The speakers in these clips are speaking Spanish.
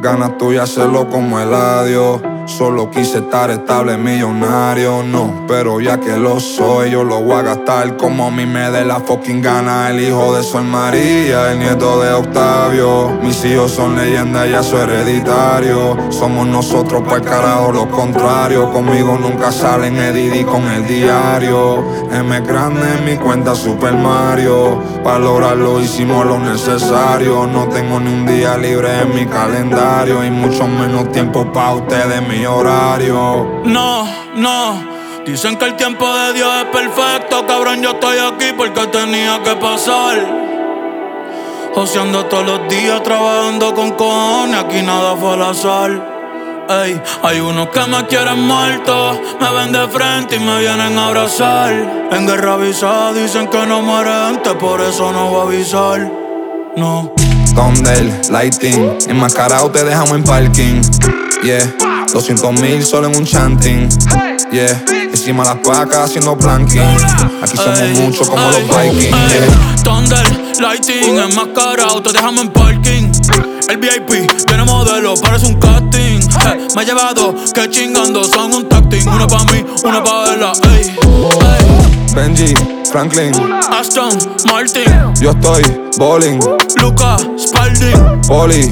ganas tuyas hacerlo como el adiós. Solo quise estar estable, millonario, no. Pero ya que lo soy, yo lo voy a gastar como a mí me dé la fucking gana. El hijo de Sol María, el nieto de Octavio. Mis hijos son leyendas, ya soy hereditario. Somos nosotros, pues carajo, lo contrario. Conmigo nunca salen Edidi con el diario. M grande en mi cuenta Super Mario. Para lograrlo hicimos lo necesario. No tengo ni un día libre en mi calendario. Y mucho menos tiempo pa' ustedes, mi horario. No, dicen que el tiempo de Dios es perfecto. Cabrón, yo estoy aquí porque tenía que pasar. Joseando todos los días, trabajando con cojones. Aquí nada fue al azar. Ey, hay unos que me quieren muerto, me ven de frente y me vienen a abrazar. En guerra avisada dicen que no muere antes, por eso no voy a avisar. No. Thunder, Lighting, enmascarado te dejamos en parking. Yeah, 200,000 solo en un chanting. Yeah, encima las pacas haciendo planking. Aquí somos muchos como los Vikings. Yeah. Thunder, Lighting, enmascarado te dejamos en parking. El VIP tiene modelo, parece un casting. Me ha llevado que chingando son un tacting. Uno pa' mí, uno pa' ella. Benji, Franklin, Aston, Martin, yo estoy bowling. Luca, Spalding, Poli,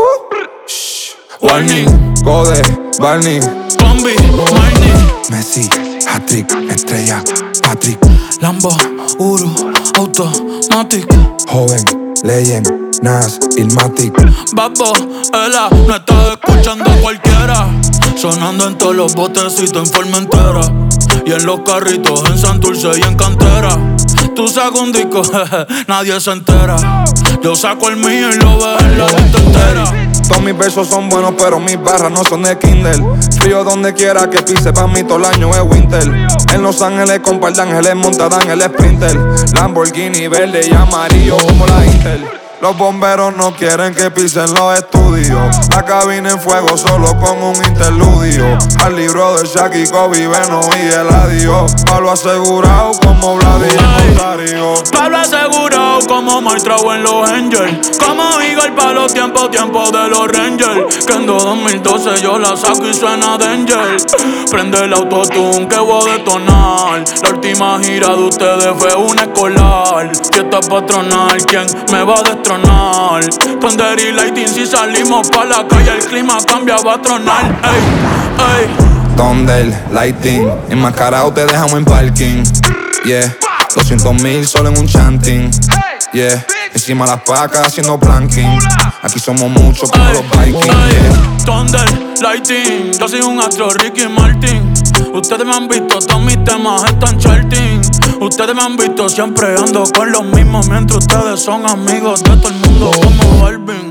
Warning, Code, Barney, Combi, Marnie, Messi, Hat-Trick, Estrella, Patrick, Lambo, Uru, Automatic, Joven, Legend, Nas, Ilmatic. Babo, Ela, no estás escuchando a cualquiera. Sonando en todos los botecitos en forma entera. Y en los carritos, en Santurce y en Cantera. Tú sacas un disco, jeje, nadie se entera. Yo saco el mío y lo veo en la lista entera. Todos mis versos son buenos, pero mis barras no son de Kindle. Frío donde quiera que pise, pa' mí todo el año es winter. En Los Ángeles con par de ángeles montadan el Sprinter. Lamborghini verde y amarillo como la Intel. Los bomberos no quieren que pisen los estudios. La cabina en fuego solo con un interludio. Al libro de Shaq y Kobe, Beno y Eladio. Pablo asegurado como Vladimir Montario. Pablo asegurado como maestrado en los Angels. Como Eagle pa' los tiempos de los Rangers. Que en 2012 yo la saco y suena Danger. Prende el autotune que voy a detonar. La última gira de ustedes fue una escolar. Fiesta patronal, ¿quién me va a destronar? Thunder y Lighting, si salimos pa' la calle el clima cambia, va a tronar. Ey, ey. Thunder, Lighting, enmascarado te dejamos en parking. Yeah, 200,000 solo en un chanting. Yeah, encima las pacas haciendo planking. Aquí somos muchos como los Vikings. Yeah. Thunder, Lighting, yo soy un astro, Ricky Martin. Ustedes me han visto, todos mis temas están charting. Ustedes me han visto siempre ando con los mismos, mientras ustedes son amigos de todo el mundo como Balvin.